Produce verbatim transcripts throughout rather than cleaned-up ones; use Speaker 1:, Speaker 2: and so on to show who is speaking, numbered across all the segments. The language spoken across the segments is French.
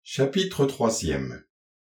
Speaker 1: Chapitre troisième.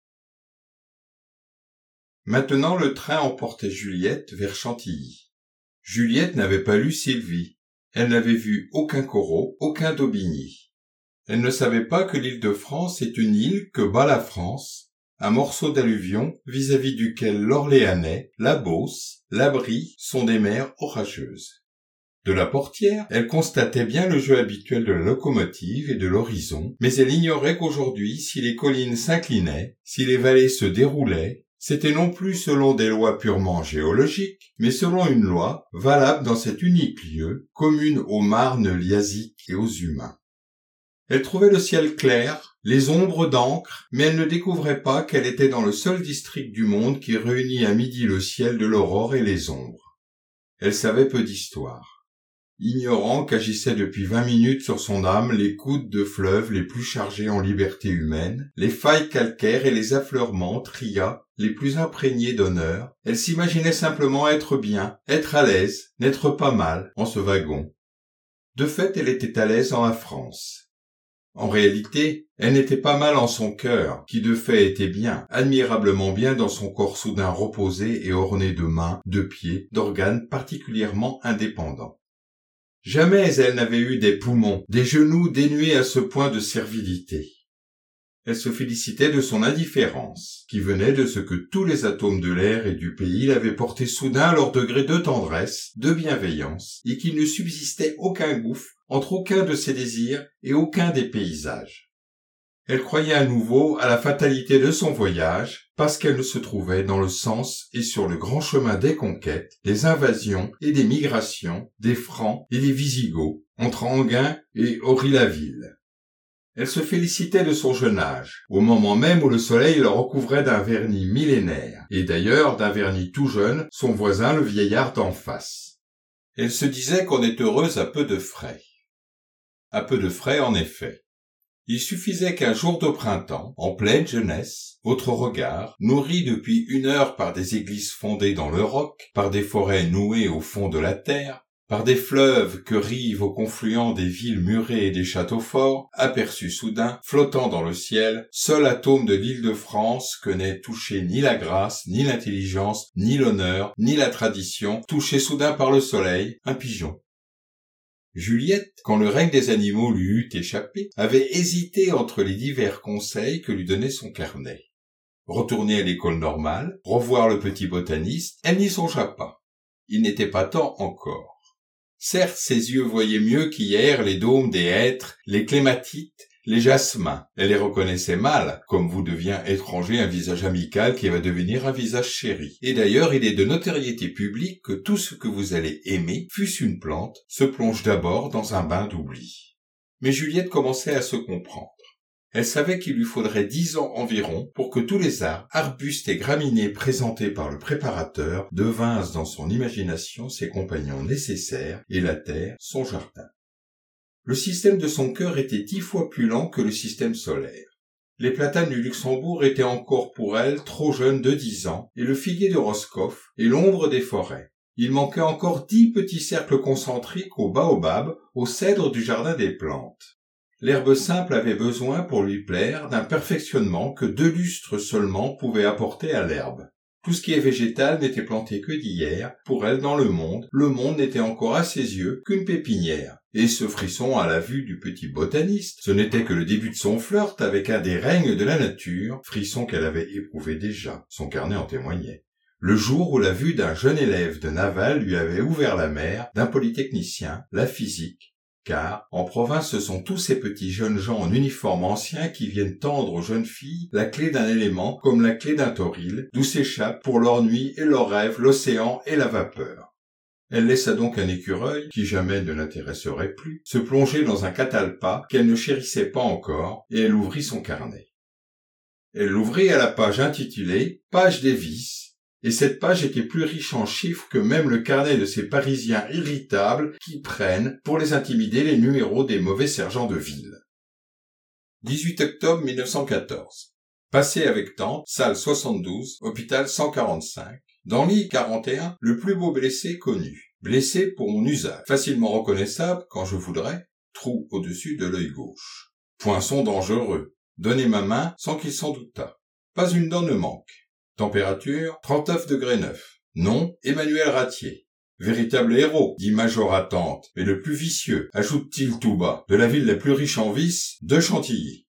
Speaker 1: Maintenant le train emportait Juliette vers Chantilly. Juliette n'avait pas lu Sylvie. Elle n'avait vu aucun Corot, aucun Daubigny. Elle ne savait pas que l'île de France est une île que bat la France, un morceau d'alluvion vis-à-vis duquel l'Orléanais, la Beauce, la Brie sont des mers orageuses. De la portière, elle constatait bien le jeu habituel de la locomotive et de l'horizon, mais elle ignorait qu'aujourd'hui, si les collines s'inclinaient, si les vallées se déroulaient, c'était non plus selon des lois purement géologiques, mais selon une loi valable dans cet unique lieu, commune aux marnes liasiques et aux humains. Elle trouvait le ciel clair, les ombres d'encre, mais elle ne découvrait pas qu'elle était dans le seul district du monde qui réunit à midi le ciel de l'aurore et les ombres. Elle savait peu d'histoire. Ignorant qu'agissaient depuis vingt minutes sur son âme les coudes de fleuve les plus chargés en liberté humaine, les failles calcaires et les affleurements, trias, les plus imprégnés d'honneur, elle s'imaginait simplement être bien, être à l'aise, n'être pas mal en ce wagon. De fait, elle était à l'aise en la France. En réalité, elle n'était pas mal en son cœur, qui de fait était bien, admirablement bien dans son corps soudain reposé et orné de mains, de pieds, d'organes particulièrement indépendants. Jamais elle n'avait eu des poumons, des genoux dénués à ce point de servilité. Elle se félicitait de son indifférence, qui venait de ce que tous les atomes de l'air et du pays l'avaient porté soudain à leur degré de tendresse, de bienveillance, et qu'il ne subsistait aucun gouffre entre aucun de ses désirs et aucun des paysages. Elle croyait à nouveau à la fatalité de son voyage, parce qu'elle se trouvait dans le sens et sur le grand chemin des conquêtes, des invasions et des migrations, des Francs et des Visigoths, entre Enghien et Aury-la-Ville. Elle se félicitait de son jeune âge, au moment même où le soleil le recouvrait d'un vernis millénaire, et d'ailleurs d'un vernis tout jeune, son voisin le vieillard d'en face. Elle se disait qu'on est heureuse à peu de frais. À peu de frais, en effet. Il suffisait qu'un jour de printemps, en pleine jeunesse, votre regard, nourri depuis une heure par des églises fondées dans le roc, par des forêts nouées au fond de la terre, par des fleuves que rivent au confluent des villes murées et des châteaux forts, aperçut soudain, flottant dans le ciel, seul atome de l'île de France que n'ait touché ni la grâce, ni l'intelligence, ni l'honneur, ni la tradition, touché soudain par le soleil, un pigeon. Juliette, quand le règne des animaux lui eut échappé, avait hésité entre les divers conseils que lui donnait son carnet. Retourner à l'école normale, revoir le petit botaniste, elle n'y songea pas. Il n'était pas temps encore. Certes, ses yeux voyaient mieux qu'hier les dômes des hêtres, les clématites, les jasmins. Elle les reconnaissait mal, comme vous devient étranger un visage amical qui va devenir un visage chéri. Et d'ailleurs, il est de notoriété publique que tout ce que vous allez aimer, fût-ce une plante, se plonge d'abord dans un bain d'oubli. Mais Juliette commençait à se comprendre. Elle savait qu'il lui faudrait dix ans environ pour que tous les arbres, arbustes et graminées présentés par le préparateur devinssent dans son imagination ses compagnons nécessaires et la terre son jardin. Le système de son cœur était dix fois plus lent que le système solaire. Les platanes du Luxembourg étaient encore pour elle trop jeunes de dix ans, et le figuier de Roscoff et l'ombre des forêts. Il manquait encore dix petits cercles concentriques au baobab, au cèdre du jardin des plantes. L'herbe simple avait besoin, pour lui plaire, d'un perfectionnement que deux lustres seulement pouvaient apporter à l'herbe. Tout ce qui est végétal n'était planté que d'hier. Pour elle, dans le monde, le monde n'était encore à ses yeux qu'une pépinière. Et ce frisson à la vue du petit botaniste, ce n'était que le début de son flirt avec un des règnes de la nature, frisson qu'elle avait éprouvé déjà, son carnet en témoignait. Le jour où la vue d'un jeune élève de Naval lui avait ouvert la mer, d'un polytechnicien, la physique, car, en province, ce sont tous ces petits jeunes gens en uniforme ancien qui viennent tendre aux jeunes filles la clé d'un élément comme la clé d'un toril, d'où s'échappent pour leur nuit et leurs rêves l'océan et la vapeur. Elle laissa donc un écureuil, qui jamais ne l'intéresserait plus, se plonger dans un catalpa qu'elle ne chérissait pas encore, et elle ouvrit son carnet. Elle l'ouvrit à la page intitulée « Page des vices », et cette page était plus riche en chiffres que même le carnet de ces Parisiens irritables qui prennent, pour les intimider, les numéros des mauvais sergents de ville. dix-huit octobre mille neuf cent quatorze. Passé avec tante, salle soixante-douze, hôpital cent quarante-cinq. Dans lit quarante et un, le plus beau blessé connu. Blessé pour mon usage. Facilement reconnaissable, quand je voudrais, trou au-dessus de l'œil gauche. Poinçon dangereux. donnait ma main sans qu'il s'en doutât. Pas une dent ne manque. Température, trente-neuf degrés neuf. Nom, Emmanuel Ratier. Véritable héros, dit Major Attente, mais le plus vicieux, ajoute-t-il tout bas, de la ville la plus riche en vices, de Chantilly.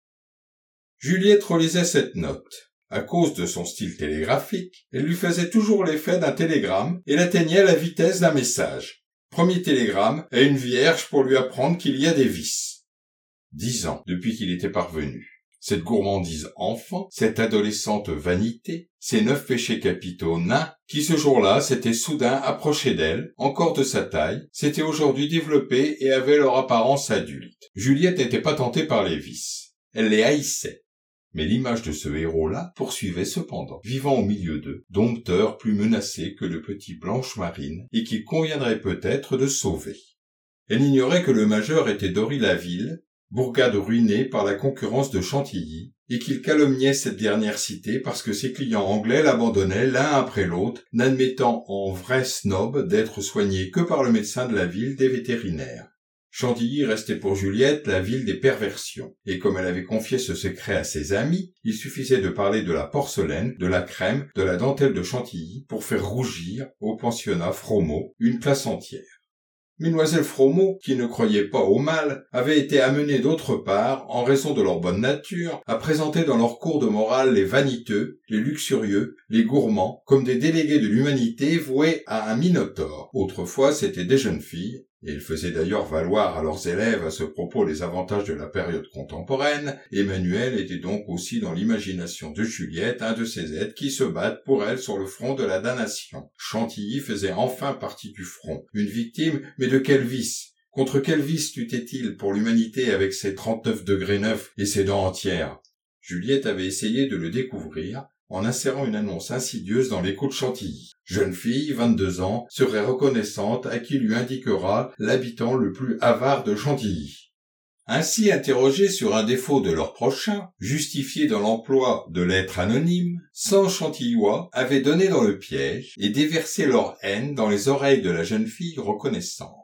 Speaker 1: Juliette relisait cette note. À cause de son style télégraphique, elle lui faisait toujours l'effet d'un télégramme et l'atteignait à la vitesse d'un message. Premier télégramme à une vierge pour lui apprendre qu'il y a des vices. Dix ans depuis qu'il était parvenu. Cette gourmandise enfant, cette adolescente vanité, ces neuf péchés capitaux nains, qui ce jour-là s'étaient soudain approchés d'elle, encore de sa taille, s'étaient aujourd'hui développés et avaient leur apparence adulte. Juliette n'était pas tentée par les vices. Elle les haïssait. Mais l'image de ce héros-là poursuivait cependant, vivant au milieu d'eux, dompteur plus menacé que le petit Blanche Marine, et qu'il conviendrait peut-être de sauver. Elle ignorait que le major était d'Ory-la-Ville, bourgade ruinée par la concurrence de Chantilly, et qu'il calomniait cette dernière cité parce que ses clients anglais l'abandonnaient l'un après l'autre, n'admettant en vrai snob d'être soigné que par le médecin de la ville des vétérinaires. Chantilly restait pour Juliette la ville des perversions, et comme elle avait confié ce secret à ses amis, il suffisait de parler de la porcelaine, de la crème, de la dentelle de Chantilly pour faire rougir, au pensionnat Fromeau, une classe entière. Mesdemoiselles Fromeau, qui ne croyaient pas au mal, avaient été amenées d'autre part, en raison de leur bonne nature, à présenter dans leur cours de morale les vaniteux, les luxurieux, les gourmands, comme des délégués de l'humanité voués à un minotaure. Autrefois, c'étaient des jeunes filles, et ils faisaient d'ailleurs valoir à leurs élèves à ce propos les avantages de la période contemporaine. Emmanuel était donc aussi dans l'imagination de Juliette un de ces êtres qui se battent pour elle sur le front de la damnation. Chantilly faisait enfin partie du front, une victime, mais de quel vice? Contre quel vice luttait-il pour l'humanité avec ses trente-neuf degrés neuf et ses dents entières? Juliette avait essayé de le découvrir, en insérant une annonce insidieuse dans l'écho de Chantilly. Jeune fille, vingt-deux ans, serait reconnaissante à qui lui indiquera l'habitant le plus avare de Chantilly. Ainsi interrogés sur un défaut de leur prochain, justifié dans l'emploi de lettres anonymes, cent Chantillois avaient donné dans le piège et déversé leur haine dans les oreilles de la jeune fille reconnaissante.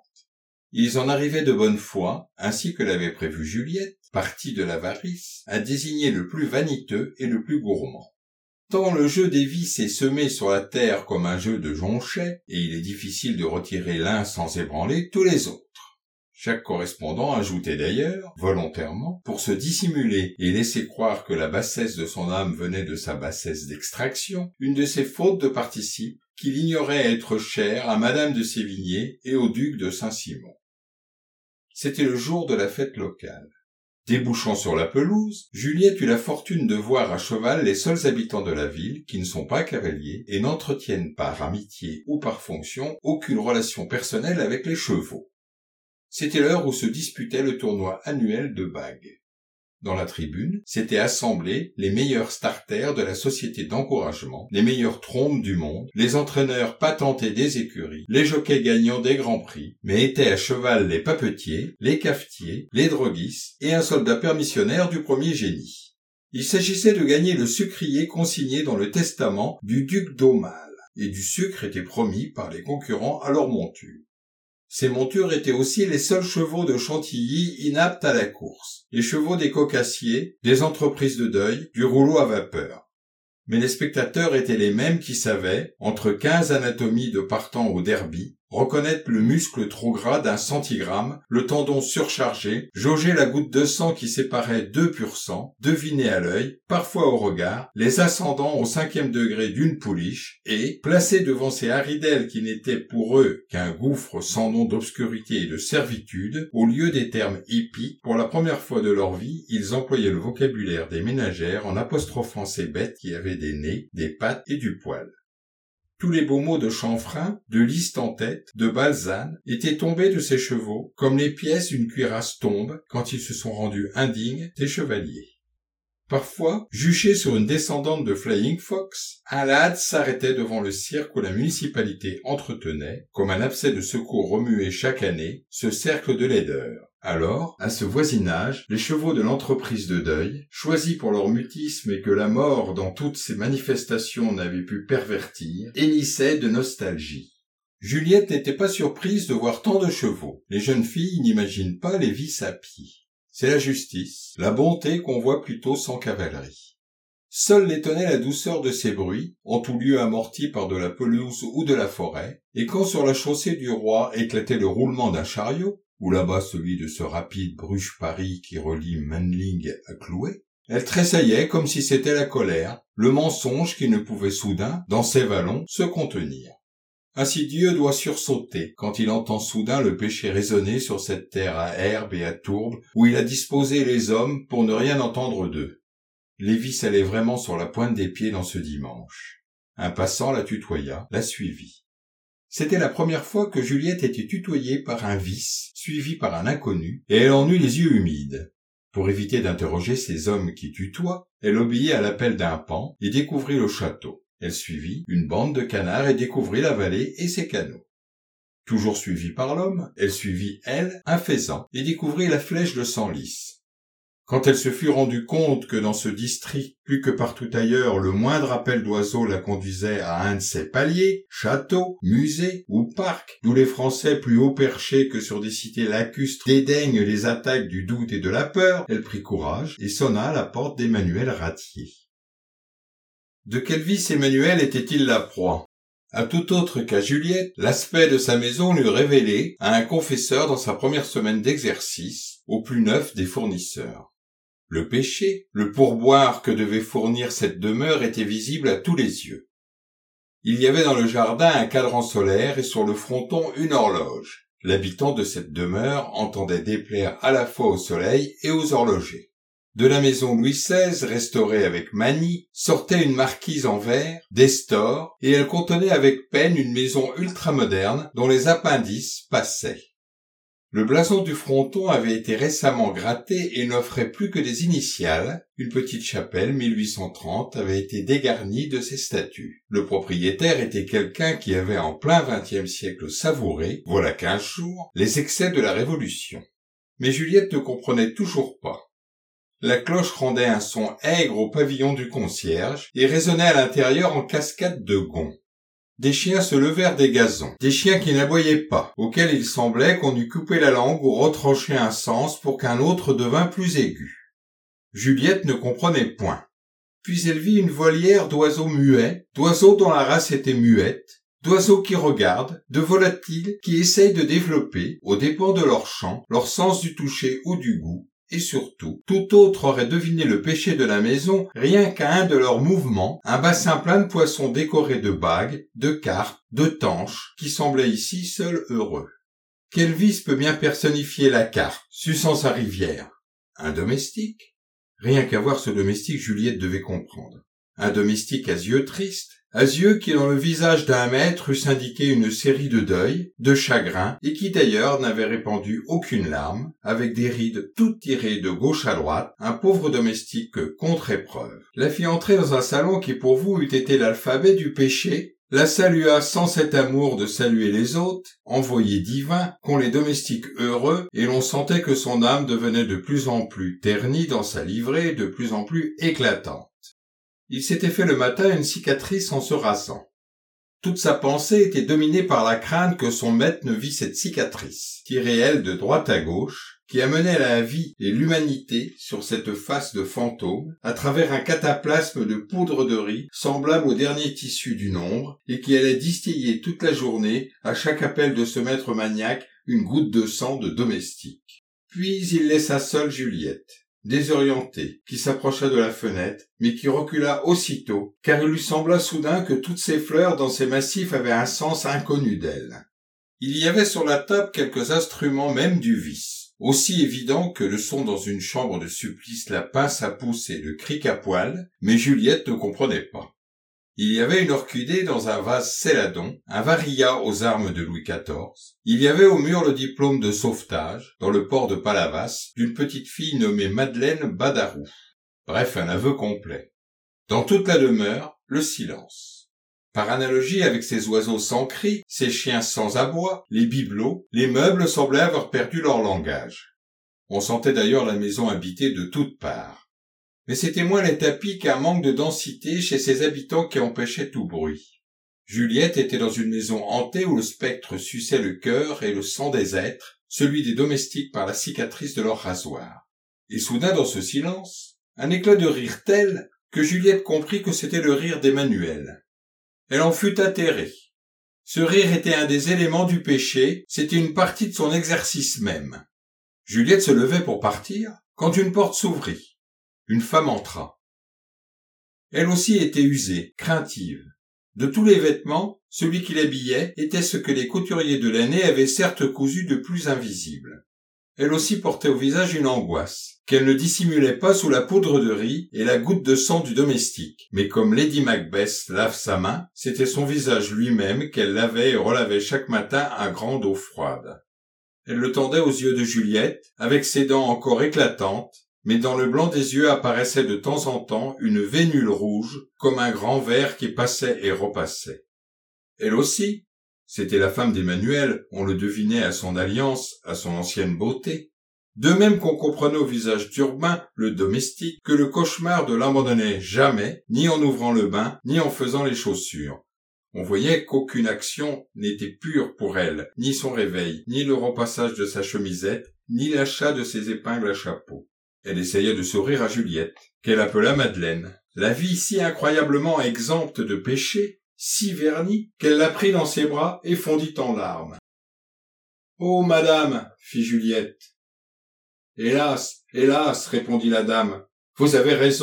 Speaker 1: Ils en arrivaient de bonne foi, ainsi que l'avait prévu Juliette, partie de l'avarice, à désigner le plus vaniteux et le plus gourmand. Tant le jeu des vices est semé sur la terre comme un jeu de jonchets, et il est difficile de retirer l'un sans ébranler tous les autres. Chaque correspondant ajoutait d'ailleurs, volontairement, pour se dissimuler et laisser croire que la bassesse de son âme venait de sa bassesse d'extraction, une de ses fautes de participe qu'il ignorait être chère à Madame de Sévigné et au duc de Saint-Simon. C'était le jour de la fête locale. Débouchant sur la pelouse, Juliette eut la fortune de voir à cheval les seuls habitants de la ville qui ne sont pas cavaliers et n'entretiennent par amitié ou par fonction aucune relation personnelle avec les chevaux. C'était l'heure où se disputait le tournoi annuel de bague. Dans la tribune, s'étaient assemblés les meilleurs starters de la société d'encouragement, les meilleures trompes du monde, les entraîneurs patentés des écuries, les jockeys gagnants des grands prix, mais étaient à cheval les papetiers, les cafetiers, les droguistes et un soldat permissionnaire du premier génie. Il s'agissait de gagner le sucrier consigné dans le testament du duc d'Aumale, et du sucre était promis par les concurrents à leur monture. Ces montures étaient aussi les seuls chevaux de Chantilly inaptes à la course, les chevaux des cocassiers, des entreprises de deuil, du rouleau à vapeur. Mais les spectateurs étaient les mêmes qui savaient, entre quinze anatomies de partant au derby, reconnaître le muscle trop gras d'un centigramme, le tendon surchargé, jauger la goutte de sang qui séparait deux pur sang, deviner à l'œil, parfois au regard, les ascendants au cinquième degré d'une pouliche, et, placés devant ces haridelles qui n'étaient pour eux qu'un gouffre sans nom d'obscurité et de servitude, au lieu des termes hippiques, pour la première fois de leur vie, ils employaient le vocabulaire des ménagères en apostrophant ces bêtes qui avaient des nez, des pattes et du poil. Tous les beaux mots de chanfrein, de liste en tête, de balzane, étaient tombés de ces chevaux, comme les pièces d'une cuirasse tombent quand ils se sont rendus indignes des chevaliers. Parfois, juché sur une descendante de Flying Fox, un lads s'arrêtait devant le cirque où la municipalité entretenait, comme un abcès de secours remué chaque année, ce cercle de laideur. Alors, à ce voisinage, les chevaux de l'entreprise de deuil, choisis pour leur mutisme et que la mort dans toutes ses manifestations n'avait pu pervertir, hennissaient de nostalgie. Juliette n'était pas surprise de voir tant de chevaux. Les jeunes filles n'imaginent pas les vices à pied. c'est la justice, la bonté qu'on voit plutôt sans cavalerie. Seul l'étonnait la douceur de ces bruits, en tout lieu amortis par de la pelouse ou de la forêt, et quand sur la chaussée du roi éclatait le roulement d'un chariot, ou là-bas celui de ce rapide Bruges-Paris qui relie Menling à Cloué, elle tressaillait comme si c'était la colère, le mensonge qui ne pouvait soudain, dans ses vallons, se contenir. Ainsi Dieu doit sursauter quand il entend soudain le péché résonner sur cette terre à herbe et à tourbe où il a disposé les hommes pour ne rien entendre d'eux. Lévis allait vraiment sur la pointe des pieds dans ce dimanche. Un passant la tutoya, la suivit. C'était la première fois que Juliette était tutoyée par un vice, suivi par un inconnu, et elle en eut les yeux humides. Pour éviter d'interroger ces hommes qui tutoient, elle obéit à l'appel d'un paon et découvrit le château. Elle suivit une bande de canards et découvrit la vallée et ses canaux. Toujours suivie par l'homme, elle suivit, elle, un faisan et découvrit la flèche de Senlis. Quand elle se fut rendue compte que dans ce district, plus que partout ailleurs, le moindre appel d'oiseau la conduisait à un de ces paliers, châteaux, musées ou parcs, d'où les Français plus haut perchés que sur des cités lacustres dédaignent les attaques du doute et de la peur, elle prit courage et sonna à la porte d'Emmanuel Ratier. De quel vice Emmanuel était-il la proie? À tout autre qu'à Juliette, l'aspect de sa maison l'eût révélé à un confesseur dans sa première semaine d'exercice, au plus neuf des fournisseurs. Le péché, le pourboire que devait fournir cette demeure était visible à tous les yeux. Il y avait dans le jardin un cadran solaire et sur le fronton une horloge. L'habitant de cette demeure entendait déplaire à la fois au soleil et aux horlogers. De la maison Louis seize, restaurée avec manie, sortait une marquise en verre, des stores, et elle contenait avec peine une maison ultramoderne dont les appendices passaient. Le blason du fronton avait été récemment gratté et n'offrait plus que des initiales. Une petite chapelle mille huit cent trente avait été dégarnie de ses statues. Le propriétaire était quelqu'un qui avait en plein vingtième siècle savouré, voilà quinze jours, les excès de la Révolution. Mais Juliette ne comprenait toujours pas. La cloche rendait un son aigre au pavillon du concierge et résonnait à l'intérieur en cascade de gonds. Des chiens se levèrent des gazons, des chiens qui n'aboyaient pas, auxquels il semblait qu'on eût coupé la langue ou retranché un sens pour qu'un autre devînt plus aigu. Juliette ne comprenait point. Puis elle vit une volière d'oiseaux muets, d'oiseaux dont la race était muette, d'oiseaux qui regardent, de volatiles qui essayent de développer, aux dépens de leur chant, leur sens du toucher ou du goût, et surtout, tout autre aurait deviné le péché de la maison rien qu'à un de leurs mouvements, un bassin plein de poissons décorés de bagues, de carpes, de tanches, qui semblait ici seul heureux. Quel vice peut bien personnifier la carpe, suçant sa rivière? Un domestique? Rien qu'à voir ce domestique, Juliette devait comprendre. Un domestique à yeux tristes, à yeux qui dans le visage d'un maître eussent indiqué une série de deuils, de chagrins, et qui d'ailleurs n'avait répandu aucune larme, avec des rides toutes tirées de gauche à droite, un pauvre domestique contre épreuve. La fit entrer dans un salon qui pour vous eût été l'alphabet du péché, la salua sans cet amour de saluer les hôtes, envoyé divin, qu'ont les domestiques heureux, et l'on sentait que son âme devenait de plus en plus ternie dans sa livrée, de plus en plus éclatante. Il s'était fait le matin une cicatrice en se rasant. Toute sa pensée était dominée par la crainte que son maître ne vît cette cicatrice, tirée elle de droite à gauche, qui amenait la vie et l'humanité sur cette face de fantôme, à travers un cataplasme de poudre de riz, semblable au dernier tissu du nombre, et qui allait distiller toute la journée, à chaque appel de ce maître maniaque, une goutte de sang de domestique. Puis il laissa seule Juliette, désorientée, qui s'approcha de la fenêtre, mais qui recula aussitôt, car il lui sembla soudain que toutes ces fleurs dans ces massifs avaient un sens inconnu d'elle. Il y avait sur la table quelques instruments même du vice, aussi évidents que le sont dans une chambre de supplice la pince à pouce et le cric à poil, mais Juliette ne comprenait pas. Il y avait une orchidée dans un vase céladon, un varia aux armes de Louis quatorze. Il y avait au mur le diplôme de sauvetage, dans le port de Palavas, d'une petite fille nommée Madeleine Badarou. Bref, un aveu complet. Dans toute la demeure, le silence. Par analogie avec ces oiseaux sans cri, ces chiens sans aboi, les bibelots, les meubles semblaient avoir perdu leur langage. On sentait d'ailleurs la maison habitée de toutes parts. Mais c'était moins les tapis qu'un manque de densité chez ses habitants qui empêchait tout bruit. Juliette était dans une maison hantée où le spectre suçait le cœur et le sang des êtres, celui des domestiques par la cicatrice de leur rasoir. Et soudain, dans ce silence, un éclat de rire tel que Juliette comprit que c'était le rire d'Emmanuel. Elle en fut atterrée. Ce rire était un des éléments du péché, c'était une partie de son exercice même. Juliette se levait pour partir, quand une porte s'ouvrit. Une femme entra. Elle aussi était usée, craintive. De tous les vêtements, celui qui l'habillait était ce que les couturiers de l'année avaient certes cousu de plus invisible. Elle aussi portait au visage une angoisse, qu'elle ne dissimulait pas sous la poudre de riz et la goutte de sang du domestique. Mais comme Lady Macbeth lave sa main, c'était son visage lui-même qu'elle lavait et relavait chaque matin à grande eau froide. Elle le tendait aux yeux de Juliette, avec ses dents encore éclatantes, mais dans le blanc des yeux apparaissait de temps en temps une vénule rouge, comme un grand ver qui passait et repassait. Elle aussi, c'était la femme d'Emmanuel, on le devinait à son alliance, à son ancienne beauté. De même qu'on comprenait au visage d'Urbain, le domestique, que le cauchemar ne l'abandonnait jamais, ni en ouvrant le bain, ni en faisant les chaussures. On voyait qu'aucune action n'était pure pour elle, ni son réveil, ni le repassage de sa chemisette, ni l'achat de ses épingles à chapeau. Elle essayait de sourire à Juliette, qu'elle appela Madeleine. La vie si incroyablement exempte de péché, si vernie, qu'elle la prit dans ses bras et fondit en larmes. « Oh, madame !» fit Juliette. « Hélas, hélas !» répondit la dame, « vous avez raison. »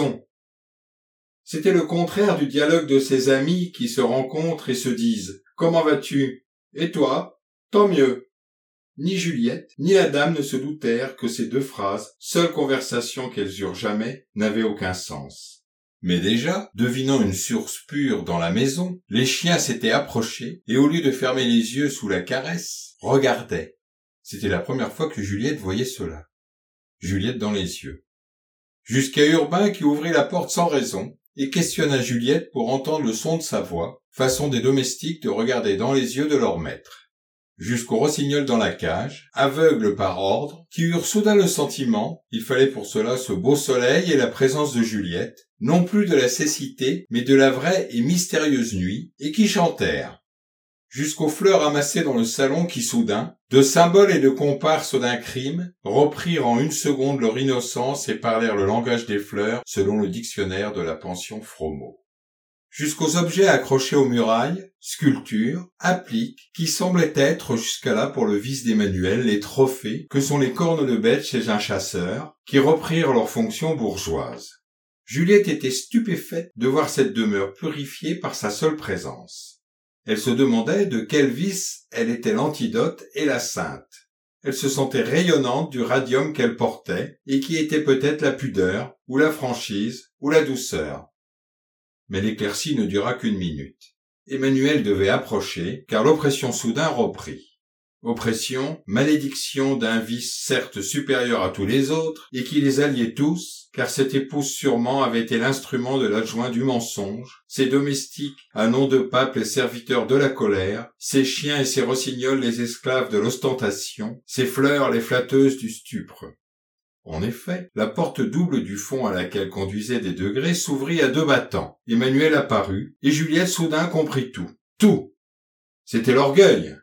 Speaker 1: C'était le contraire du dialogue de ces amis qui se rencontrent et se disent « Comment vas-tu ? Et toi ? Tant mieux !» Ni Juliette, ni la dame ne se doutèrent que ces deux phrases, seule conversation qu'elles eurent jamais, n'avaient aucun sens. Mais déjà, devinant une source pure dans la maison, les chiens s'étaient approchés et au lieu de fermer les yeux sous la caresse, regardaient. C'était la première fois que Juliette voyait cela. Juliette dans les yeux. Jusqu'à Urbain qui ouvrit la porte sans raison et questionna Juliette pour entendre le son de sa voix, façon des domestiques de regarder dans les yeux de leur maître. Jusqu'aux rossignols dans la cage, aveugles par ordre, qui eurent soudain le sentiment, il fallait pour cela ce beau soleil et la présence de Juliette, non plus de la cécité, mais de la vraie et mystérieuse nuit, et qui chantèrent. Jusqu'aux fleurs amassées dans le salon qui soudain, de symboles et de comparses d'un crime, reprirent en une seconde leur innocence et parlèrent le langage des fleurs selon le dictionnaire de la pension Fromeau. Jusqu'aux objets accrochés aux murailles, sculptures, appliques, qui semblaient être jusqu'à là pour le vice d'Emmanuel les trophées que sont les cornes de bête chez un chasseur, qui reprirent leur fonction bourgeoise. Juliette était stupéfaite de voir cette demeure purifiée par sa seule présence. Elle se demandait de quel vice elle était l'antidote et la sainte. Elle se sentait rayonnante du radium qu'elle portait et qui était peut-être la pudeur, ou la franchise, ou la douceur. Mais l'éclaircie ne dura qu'une minute. Emmanuel devait approcher, car l'oppression soudain reprit. Oppression, malédiction d'un vice certes supérieur à tous les autres, et qui les alliait tous, car cette épouse sûrement avait été l'instrument de l'adjoint du mensonge, ses domestiques, à nom de pape les serviteurs de la colère, ses chiens et ses rossignols les esclaves de l'ostentation, ses fleurs les flatteuses du stupre. En effet, la porte double du fond à laquelle conduisaient des degrés s'ouvrit à deux battants. Emmanuel apparut, et Juliette soudain comprit tout. Tout! C'était l'orgueil!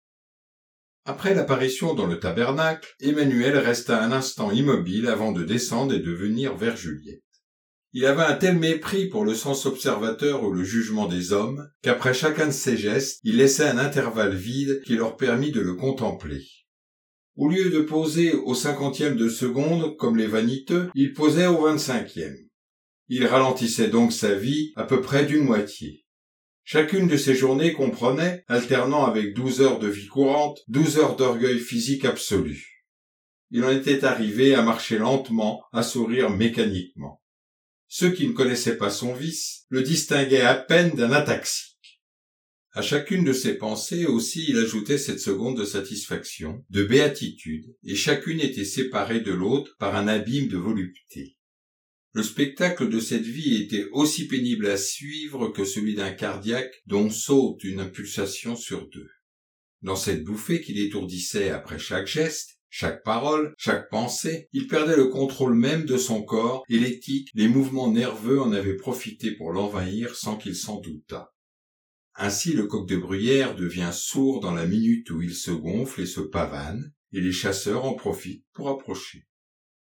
Speaker 1: Après l'apparition dans le tabernacle, Emmanuel resta un instant immobile avant de descendre et de venir vers Juliette. Il avait un tel mépris pour le sens observateur ou le jugement des hommes, qu'après chacun de ses gestes, il laissait un intervalle vide qui leur permit de le contempler. Au lieu de poser au cinquantième de seconde, comme les vaniteux, il posait au vingt-cinquième. Il ralentissait donc sa vie à peu près d'une moitié. Chacune de ces journées comprenait, alternant avec douze heures de vie courante, douze heures d'orgueil physique absolu. Il en était arrivé à marcher lentement, à sourire mécaniquement. Ceux qui ne connaissaient pas son vice le distinguaient à peine d'un ataxique. À chacune de ses pensées aussi il ajoutait cette seconde de satisfaction, de béatitude, et chacune était séparée de l'autre par un abîme de volupté. Le spectacle de cette vie était aussi pénible à suivre que celui d'un cardiaque dont saute une impulsation sur deux. Dans cette bouffée qui l'étourdissait après chaque geste, chaque parole, chaque pensée, il perdait le contrôle même de son corps et les tics, les mouvements nerveux en avaient profité pour l'envahir sans qu'il s'en doutât. Ainsi le coq de bruyère devient sourd dans la minute où il se gonfle et se pavane, et les chasseurs en profitent pour approcher.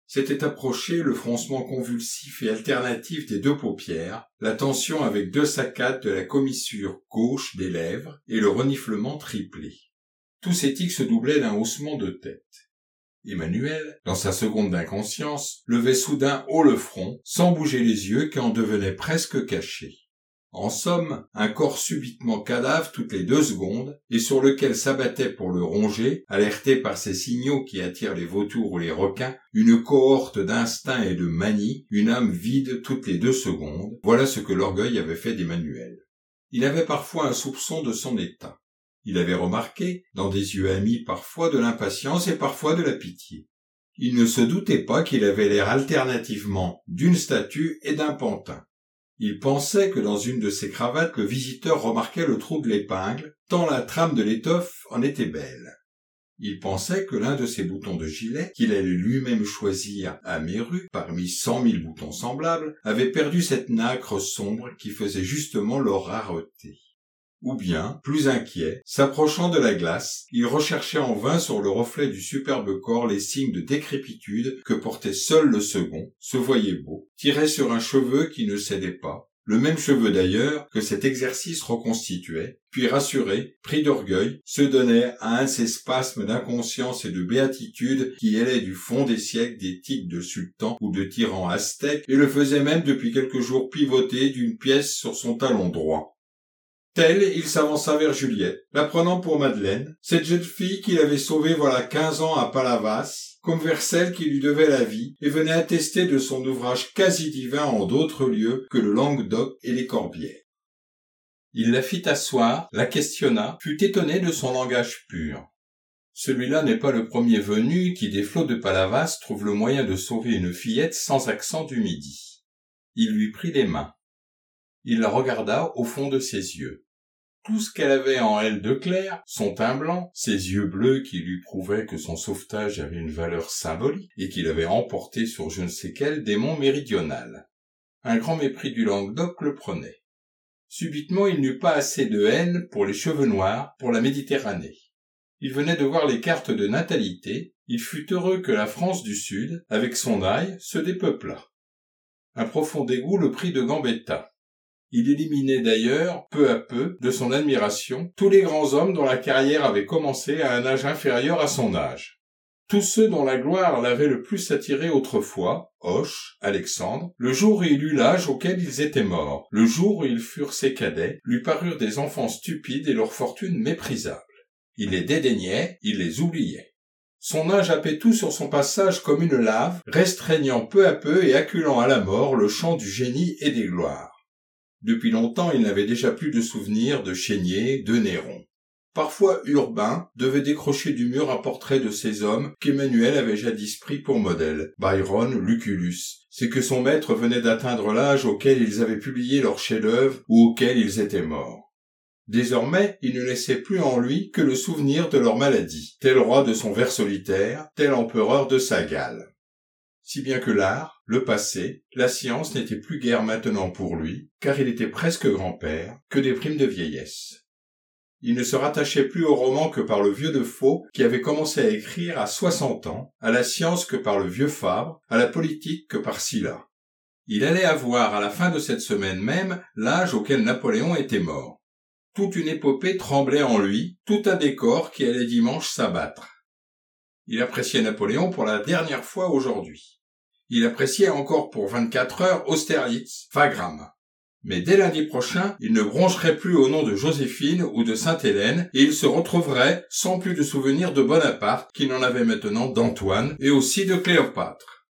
Speaker 1: s'était approché le froncement convulsif et alternatif des deux paupières, la tension avec deux saccades de la commissure gauche des lèvres et le reniflement triplé. Tous ces tics se doublaient d'un haussement de tête. Emmanuel, dans sa seconde d'inconscience, levait soudain haut le front, sans bouger les yeux qui en devenaient presque cachés. En somme, un corps subitement cadavre toutes les deux secondes, et sur lequel s'abattait pour le ronger, alerté par ces signaux qui attirent les vautours ou les requins, une cohorte d'instinct et de manie, une âme vide toutes les deux secondes. Voilà ce que l'orgueil avait fait d'Emmanuel. Il avait parfois un soupçon de son état. Il avait remarqué, dans des yeux amis, parfois de l'impatience et parfois de la pitié. Il ne se doutait pas qu'il avait l'air alternativement d'une statue et d'un pantin. Il pensait que dans une de ses cravates, le visiteur remarquait le trou de l'épingle, tant la trame de l'étoffe en était belle. Il pensait que l'un de ses boutons de gilet, qu'il allait lui-même choisir à Méru, parmi cent mille boutons semblables, avait perdu cette nacre sombre qui faisait justement leur rareté. Ou bien, plus inquiet, s'approchant de la glace, il recherchait en vain sur le reflet du superbe corps les signes de décrépitude que portait seul le second, se voyait beau, tirait sur un cheveu qui ne cédait pas, le même cheveu d'ailleurs que cet exercice reconstituait, puis rassuré, pris d'orgueil, se donnait à un de ces spasmes d'inconscience et de béatitude qui hélaient du fond des siècles des tics de sultans ou de tyrans aztèques et le faisait même depuis quelques jours pivoter d'une pièce sur son talon droit. Tel, il s'avança vers Juliette, la prenant pour Madeleine, cette jeune fille qu'il avait sauvée voilà quinze ans à Palavas, comme vers celle qui lui devait la vie, et venait attester de son ouvrage quasi divin en d'autres lieux que le Languedoc et les Corbières. Il la fit asseoir, la questionna, fut étonné de son langage pur. Celui-là n'est pas le premier venu qui, des flots de Palavas, trouve le moyen de sauver une fillette sans accent du midi. Il lui prit les mains. Il la regarda au fond de ses yeux. Tout ce qu'elle avait en elle de clair, son teint blanc, ses yeux bleus qui lui prouvaient que son sauvetage avait une valeur symbolique et qu'il avait emporté sur je ne sais quel démon méridional. Un grand mépris du Languedoc le prenait. Subitement, il n'eut pas assez de haine pour les cheveux noirs, pour la Méditerranée. Il venait de voir les cartes de natalité, il fut heureux que la France du Sud, avec son ail, se dépeuplât. Un profond dégoût le prit de Gambetta. Il éliminait d'ailleurs, peu à peu, de son admiration, tous les grands hommes dont la carrière avait commencé à un âge inférieur à son âge. Tous ceux dont la gloire l'avait le plus attiré autrefois, Hoche, Alexandre, le jour où il eut l'âge auquel ils étaient morts, le jour où ils furent ses cadets, lui parurent des enfants stupides et leur fortune méprisable. Il les dédaignait, il les oubliait. Son âge happait tout sur son passage comme une lave, restreignant peu à peu et acculant à la mort le champ du génie et des gloires. Depuis longtemps, il n'avait déjà plus de souvenirs de Chénier, de Néron. Parfois, Urbain devait décrocher du mur un portrait de ces hommes qu'Emmanuel avait jadis pris pour modèle, Byron, Lucullus. C'est que son maître venait d'atteindre l'âge auquel ils avaient publié leurs chefs-d'œuvre ou auquel ils étaient morts. Désormais, il ne laissait plus en lui que le souvenir de leur maladie, tel roi de son vers solitaire, tel empereur de sa Galle. Si bien que l'art, le passé, la science n'étaient plus guère maintenant pour lui, car il était presque grand-père, que des primes de vieillesse. Il ne se rattachait plus au roman que par le vieux Defoe, qui avait commencé à écrire à soixante ans, à la science que par le vieux Fabre, à la politique que par Sylla. Il allait avoir à la fin de cette semaine même l'âge auquel Napoléon était mort. Toute une épopée tremblait en lui, tout un décor qui allait dimanche s'abattre. Il appréciait Napoléon pour la dernière fois aujourd'hui. Il appréciait encore pour vingt-quatre heures Austerlitz, Wagram. Mais dès lundi prochain, il ne broncherait plus au nom de Joséphine ou de Sainte-Hélène et il se retrouverait sans plus de souvenirs de Bonaparte qu'il n'en avait maintenant d'Antoine et aussi de Cléopâtre.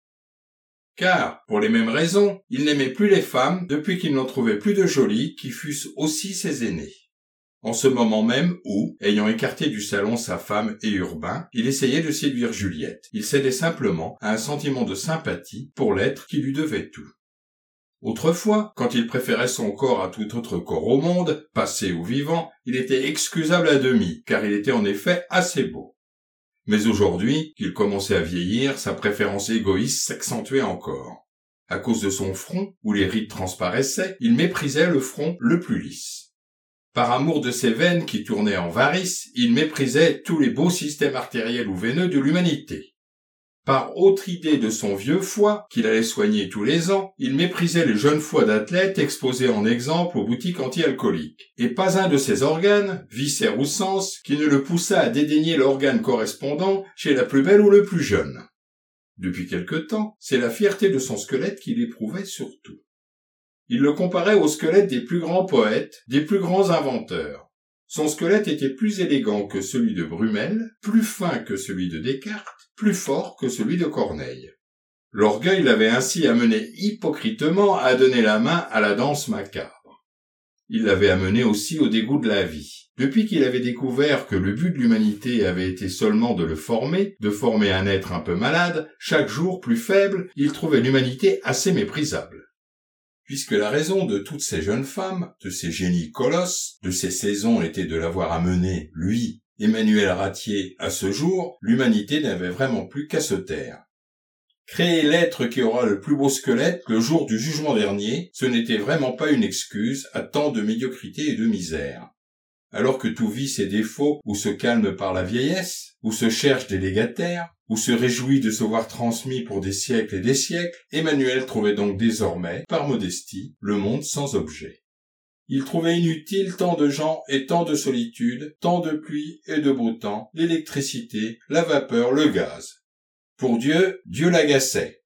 Speaker 1: Car, pour les mêmes raisons, il n'aimait plus les femmes depuis qu'il n'en trouvait plus de jolies qui fussent aussi ses aînées. En ce moment même où, ayant écarté du salon sa femme et Urbain, il essayait de séduire Juliette. Il cédait simplement à un sentiment de sympathie pour l'être qui lui devait tout. Autrefois, quand il préférait son corps à tout autre corps au monde, passé ou vivant, il était excusable à demi, car il était en effet assez beau. Mais aujourd'hui, qu'il commençait à vieillir, sa préférence égoïste s'accentuait encore. À cause de son front, où les rides transparaissaient, il méprisait le front le plus lisse. Par amour de ses veines qui tournaient en varices, il méprisait tous les beaux systèmes artériels ou veineux de l'humanité. Par autre idée de son vieux foie, qu'il allait soigner tous les ans, il méprisait les jeunes foies d'athlètes exposés en exemple aux boutiques anti-alcooliques. Et pas un de ses organes, viscères ou sens, qui ne le poussa à dédaigner l'organe correspondant chez la plus belle ou le plus jeune. Depuis quelque temps, c'est la fierté de son squelette qu'il éprouvait surtout. Il le comparait au squelette des plus grands poètes, des plus grands inventeurs. Son squelette était plus élégant que celui de Brummel, plus fin que celui de Descartes, plus fort que celui de Corneille. L'orgueil l'avait ainsi amené hypocritement à donner la main à la danse macabre. Il l'avait amené aussi au dégoût de la vie. Depuis qu'il avait découvert que le but de l'humanité avait été seulement de le former, de former un être un peu malade, chaque jour plus faible, il trouvait l'humanité assez méprisable. Puisque la raison de toutes ces jeunes femmes, de ces génies colosses, de ces saisons était de l'avoir amené, lui, Emmanuel Ratier, à ce jour, l'humanité n'avait vraiment plus qu'à se taire. Créer l'être qui aura le plus beau squelette le jour du jugement dernier, ce n'était vraiment pas une excuse à tant de médiocrité et de misère. Alors que tout vit ses défauts ou se calme par la vieillesse, ou se cherche des légataires, ou se réjouit de se voir transmis pour des siècles et des siècles, Emmanuel trouvait donc désormais, par modestie, le monde sans objet. Il trouvait inutile tant de gens et tant de solitude, tant de pluie et de beau temps, l'électricité, la vapeur, le gaz. Pour Dieu, Dieu l'agaçait.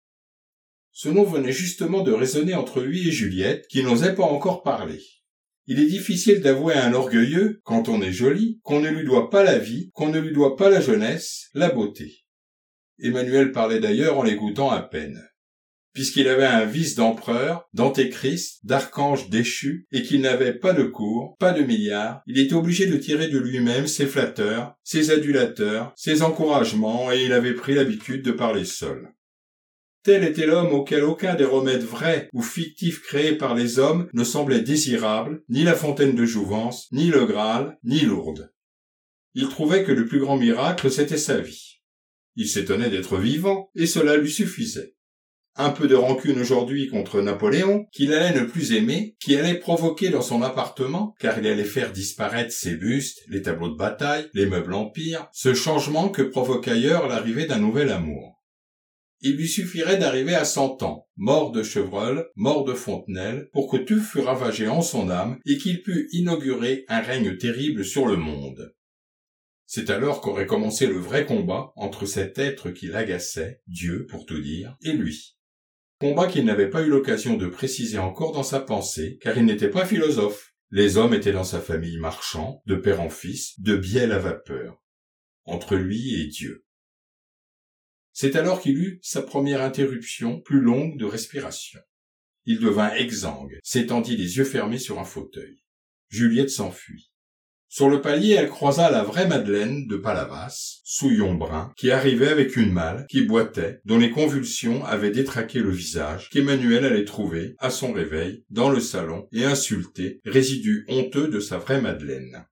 Speaker 1: Ce nom venait justement de résonner entre lui et Juliette, qui n'osait pas encore parler. Il est difficile d'avouer à un orgueilleux, quand on est joli, qu'on ne lui doit pas la vie, qu'on ne lui doit pas la jeunesse, la beauté. Emmanuel parlait d'ailleurs en l'écoutant à peine. Puisqu'il avait un vice d'empereur, d'antéchrist, d'archange déchu, et qu'il n'avait pas de cour, pas de milliards, il était obligé de tirer de lui-même ses flatteurs, ses adulateurs, ses encouragements, et il avait pris l'habitude de parler seul. Tel était l'homme auquel aucun des remèdes vrais ou fictifs créés par les hommes ne semblait désirable, ni la fontaine de jouvence, ni le Graal, ni Lourdes. Il trouvait que le plus grand miracle, c'était sa vie. Il s'étonnait d'être vivant, et cela lui suffisait. Un peu de rancune aujourd'hui contre Napoléon, qu'il allait ne plus aimer, qui allait provoquer dans son appartement, car il allait faire disparaître ses bustes, les tableaux de bataille, les meubles empire, ce changement que provoque ailleurs l'arrivée d'un nouvel amour. Il lui suffirait d'arriver à cent ans, mort de Chevreul, mort de Fontenelle, pour que tout fût ravagé en son âme et qu'il pût inaugurer un règne terrible sur le monde. C'est alors qu'aurait commencé le vrai combat entre cet être qui l'agaçait, Dieu pour tout dire, et lui. Combat qu'il n'avait pas eu l'occasion de préciser encore dans sa pensée, car il n'était pas philosophe. Les hommes étaient dans sa famille marchands, de père en fils, de bielle à vapeur. Entre lui et Dieu. C'est alors qu'il eut sa première interruption plus longue de respiration. Il devint exsangue, s'étendit les yeux fermés sur un fauteuil. Juliette s'enfuit. Sur le palier, elle croisa la vraie Madeleine de Palavas, souillon brun, qui arrivait avec une malle, qui boitait, dont les convulsions avaient détraqué le visage, qu'Emmanuel allait trouver, à son réveil, dans le salon, et insulter, résidu honteux de sa vraie Madeleine.